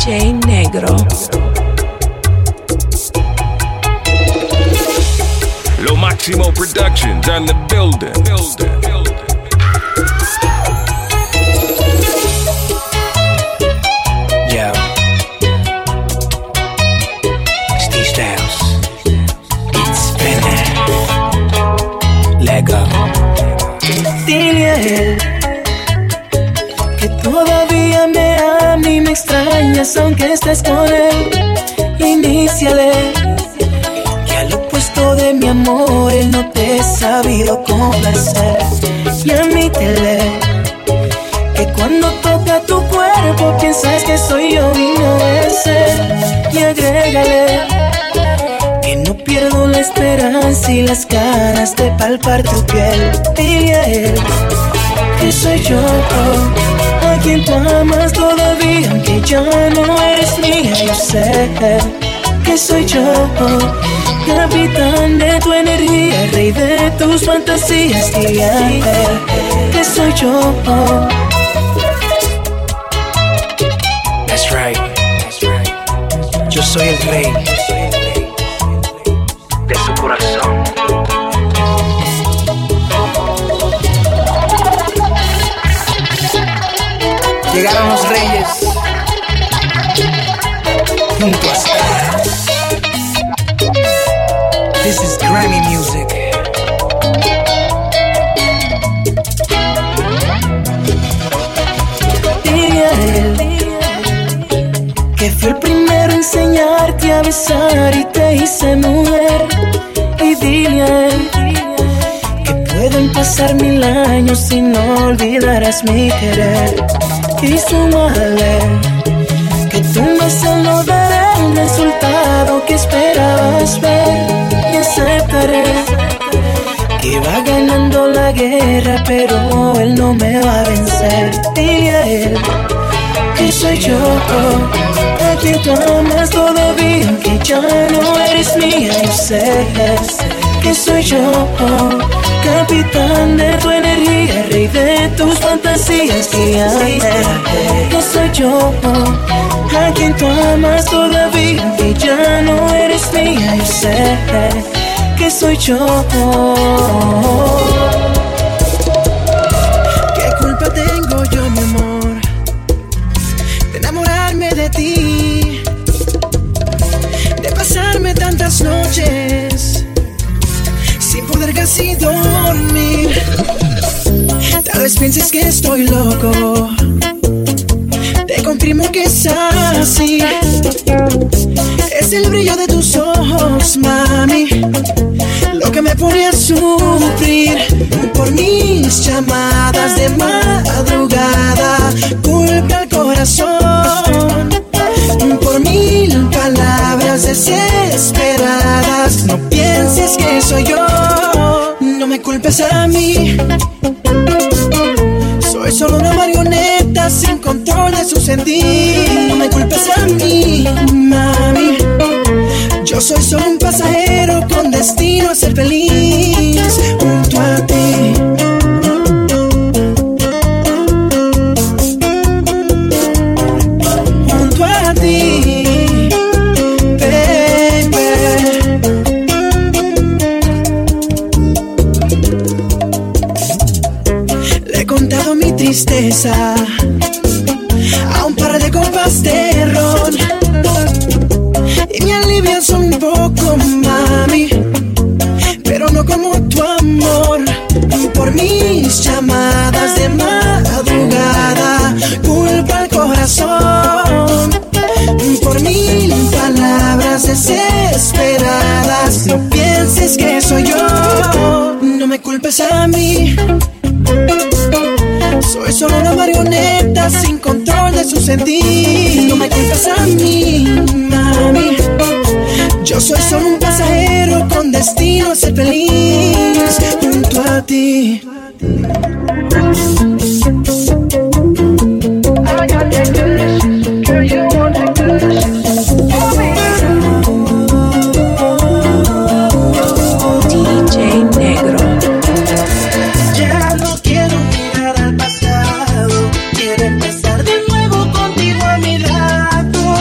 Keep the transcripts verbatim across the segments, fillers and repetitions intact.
J Negro. Lo Máximo Productions on the building. building. Yo, Steve Styles, it's spinning. Let go. Dile a él que todavía me ama y me extrañas aunque estés con él. Iníciale que al opuesto de mi amor él no te ha sabido complacer. Y admítele que cuando toca tu cuerpo piensas que soy yo y no es él. Y agrégale que no pierdo la esperanza y las ganas de palpar tu piel. Dile a él que soy yo, a quien tú amas todavía, aunque ya no eres mía. Yo sé que soy yo, capitán de tu energía, rey de tus fantasías. Dile a él que soy yo. That's right. Yo soy el rey de su corazón. Llegaron los reyes junto a Stars. This is Grammy music. Dile a él que fui el primero a enseñarte a besar y te hice mujer. Y dile a él que pueden pasar mil años y no olvidarás mi querer. Y súmale que tu beso no dará el resultado que esperabas ver. Y aceptaré que va ganando la guerra, pero él no me va a vencer. Dile a él que soy yo, a quien tú amas todavía, aunque ya no eres mía. Yo sé que soy yo, capitán de tu energía, rey de tus fantasías. Dile a él que soy yo, a quien tú amas todavía, aunque ya no eres mía. Yo sé que soy yo. ¿Qué culpa tengo yo, mi amor, de enamorarme de ti, de pasarme tantas noches sin poder casi dormir? Tal vez pienses que estoy loco, te confirmo que es así. Es el brillo de tus ojos, mami, lo que me pone a sufrir. Por mis llamadas de madrugada, culpa al corazón. Por mil palabras desesperadas, no pienses que soy yo. No me culpes a mí, soy solo una marioneta sin control de su sentir. No me culpes a mí, mami, yo soy solo un pasajero con destino a ser feliz junto a ti. Junto a ti, baby. Le he contado mi tristeza a un par de copas de ron y me alivian solo un poco, mami, pero no como tu amor. Por mis llamadas de madrugada, culpa al corazón. Por mil palabras desesperadas, no pienses que soy yo. No me culpes a mí, soy solo una marioneta sin control de su sentir. No me culpes a mí, mami, yo soy solo un pasajero con destino a ser feliz junto a ti. D J Negro. Ya no quiero mirar al pasado, quiero empezar de nuevo contigo a mi lado.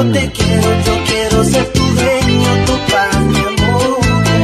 te quiero, yo quiero ser tu dueño, tu paz, mi amor.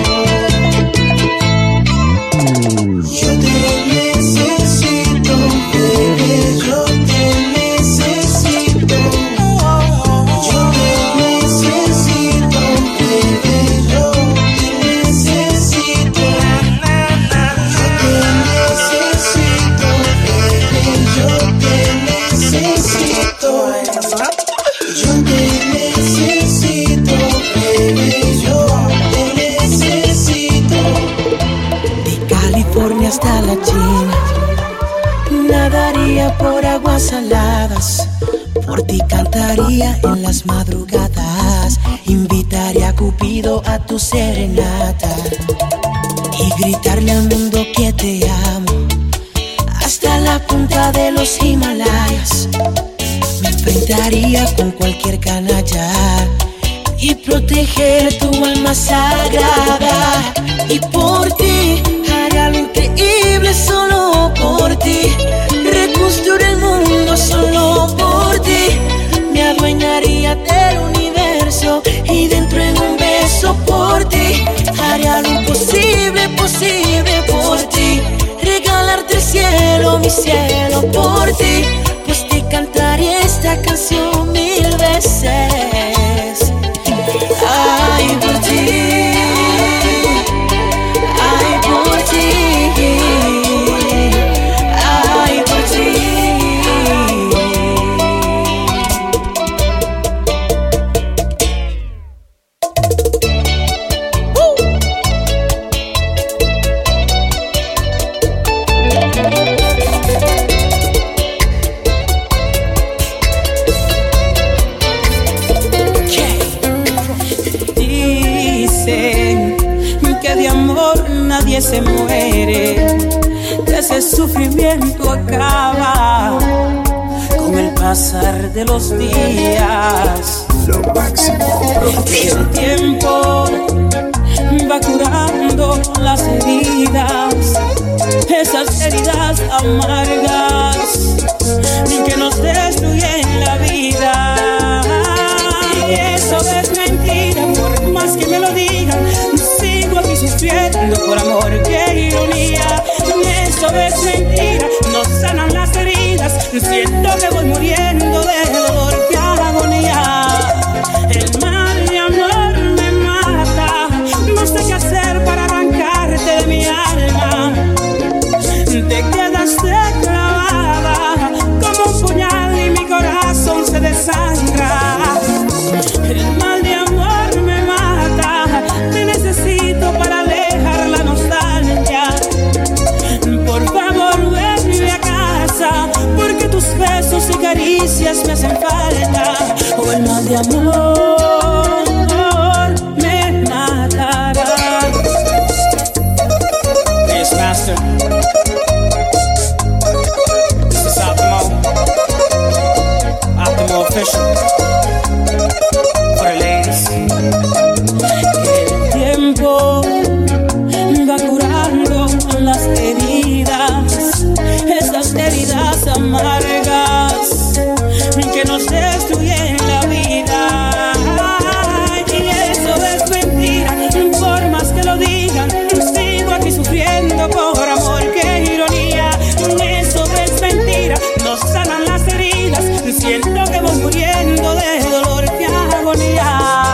Yo te necesito, bebé, yo te necesito. Yo te necesito, bebé, yo te necesito. Yo te necesito, bebé, yo te necesito. Yo te necesito, baby, yo te necesito. De California hasta la China, nadaría por aguas saladas. Por ti cantaría en las madrugadas. Invitaría a Cupido a tu serenata y gritarle al mundo que te amo hasta la punta de los Himalayas. Me enfrentaría con cualquier canalla y proteger tu alma sagrada. Y por ti haría lo increíble solo por ti. Reconstruir el mundo solo por ti. Me adueñaría del universo y dentro en un beso por ti. Haría lo imposible posible por ti. Regalarte el cielo, mi cielo por ti. Pues te cantaré esta canción mil veces. Ay, por ti, ay, por ti, ay, por ti. Nadie se muere, que ese sufrimiento acaba con el pasar de los días. Lo máximo. El tiempo va curando las heridas, esas heridas amargas que nos destruyen la vida. Y eso es mentira, por más que me lo digan. Sigo aquí sufriendo por amor, qué ironía. Eso es mentira, no sanan las heridas. Siento que voy muriendo de dolor, qué agonía. El mal de amor me mata. No sé qué hacer para arrancarte de mi alma. Te quedaste clavada como un puñal y mi corazón se desangra. El mal de amor me mata. Te necesito para alejar la nostalgia. Por favor, vuelve a casa, porque tus besos y caricias me hacen falta. O el mal de amor me matará. Yes, master. This is Optimo. Optimo official. For the ladies. El tiempo va curando las heridas, esas heridas amargas que nos destruyen la vida. Y eso es mentira, por más que lo digan. Sigo aquí sufriendo por amor, qué ironía. Eso es mentira, no sanan las heridas. Siento que voy muriendo de dolor, qué agonía.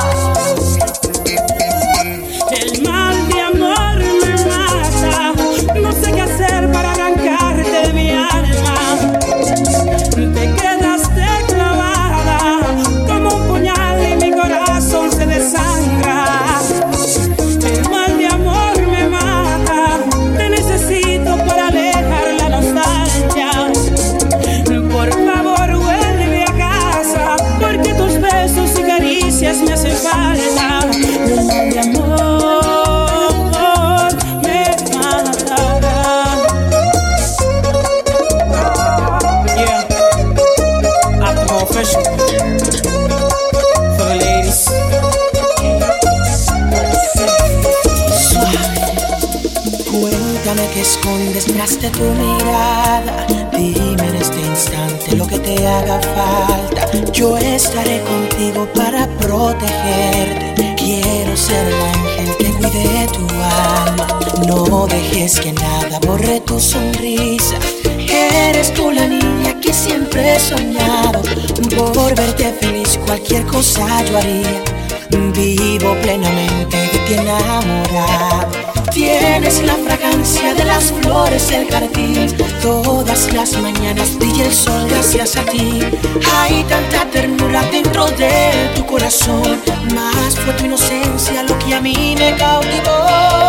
El mal de amor me mata. No sé qué hacer para arrancarte de mi alma. Te quedaste clavada como un puñal y mi corazón se desangra. El mal de amor me mata. Te necesito para alejar la nostalgia. Por favor, vuelve a casa, porque tus besos y caricias me hacen falta. El mal de amor me matará. Yeah, Optimo official. For the ladies. Cuéntame qué escondes tras de tu mirada. Dime en este instante lo que te haga falta. Yo estaré contigo para protegerte. Quiero ser el ángel que cuide tu alma. No dejes que nada borre tu sonrisa. Eres tú la niña que siempre he soñado. Por verte feliz cualquier cosa yo haría. Vivo plenamente de ti enamorado. Tienes la fragancia de las flores del jardín. Todas las mañanas brilla el sol gracias a ti. Hay tanta ternura dentro de tu corazón. Más fue tu inocencia lo que a mí me cautivó.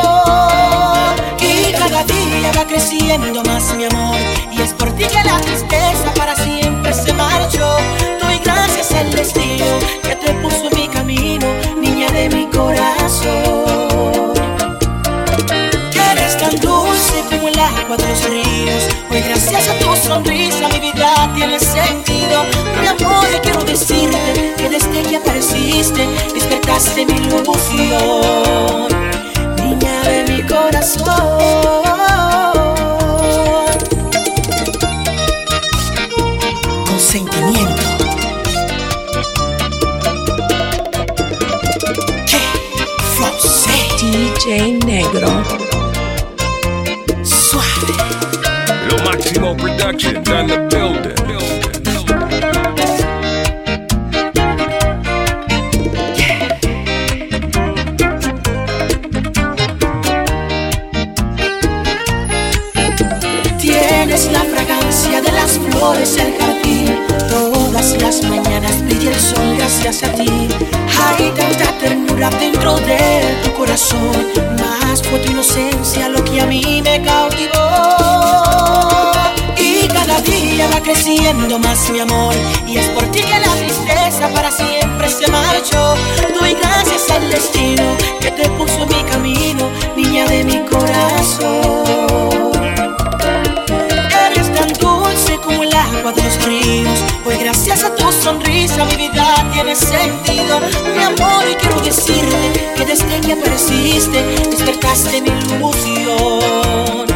Y cada día va creciendo más mi amor. Y es por ti que la tristeza para siempre se marchó. Doy gracias al destino que te puso en mi camino, niña de mi corazón. Eres tan dulce como el agua de los ríos. Hoy gracias a tu sonrisa mi vida tiene sentido. Mi amor, quiero decirte que desde que apareciste despertaste mi ilusión, niña de mi corazón. Con sentimiento. ¿Qué? Flosé. D J Negro. Suave. Lo Máximo Productions on the building. Tienes la fragancia de las flores del jardín. Todas las mañanas brilla el sol gracias a ti. Hay tanta ternura dentro de tu corazón. Más fue tu inocencia lo que a mí me cautivó. Y cada día va creciendo más mi amor. Y es por ti que la tristeza para siempre se marchó. Doy gracias al destino que te puso en mi camino, niña de mi corazón. Eres tan dulce como el agua de los ríos. Hoy gracias a tu sonrisa mi vida tiene sentido. Mi amor, y quiero decirte que desde que apareciste despertaste mi ilusión,